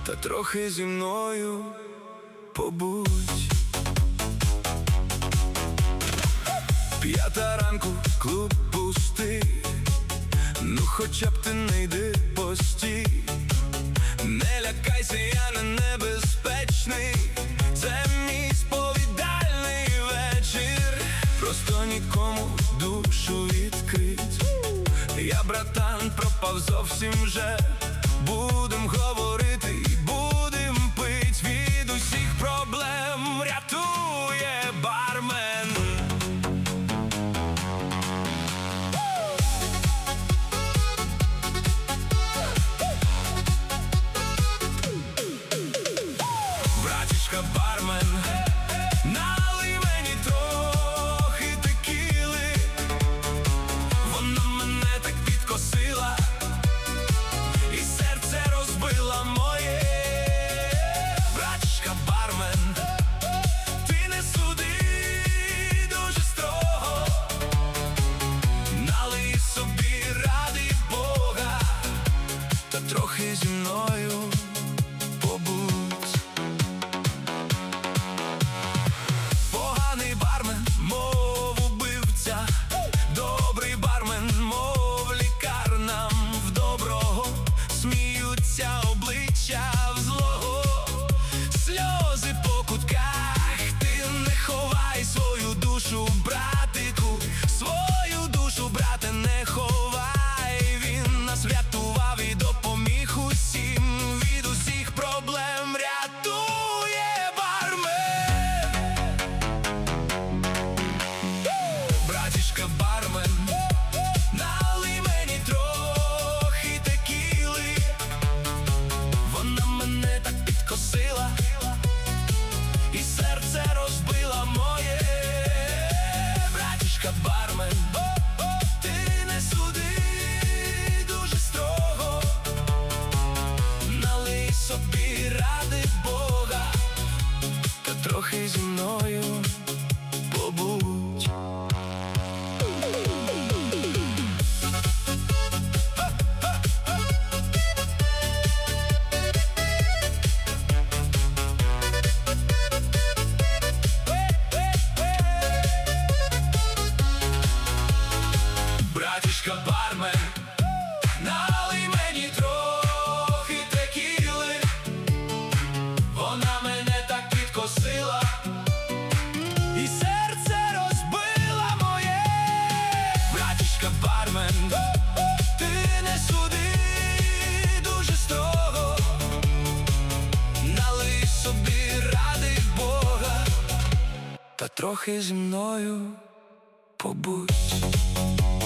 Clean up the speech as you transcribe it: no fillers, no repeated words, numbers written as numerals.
та трохи зі мною побудь. 5 ранку, клуб пустий, ну хоча б ти не йди постій. Не лякайся, я не небезпечний, це мій сповідальний вечір. Просто нікому душу відкрить. Я, братан, пропав зовсім вже. Будем говорити і будем пить. Від усіх проблем рятує бармен. Братішка бармен, налий мені трохи текіли. Вона мене так підкосила і серце розбила моє. Братішка бармен, ти не суди дуже строго. Налий собі ради Бога, та трохи зі мною побудь. Поганий бармен, мов убивця, добрий бармен, мов лікар. Нам в доброго сміються обличчя в злого. Сльози по кутках, ти не ховай свою душу, братику, свою душу, брате, не ховай. Він нас врятував і допоміг усім. Від усіх проблем рятує бармен. Братішка бармен, налий мені трохи текіли. Вона мене так підкосила і серце розбила моє. Братішка бармен, ти не суди дуже строго. Налий собі ради Бога, та трохи зі мною побудь. Братішка бармен, налий мені трохи текіли. Вона мене так підкосила і серце розбила моє. Братішка бармен, ти не суди дуже строго. Налий собі ради Бога, та трохи зі мною побудь.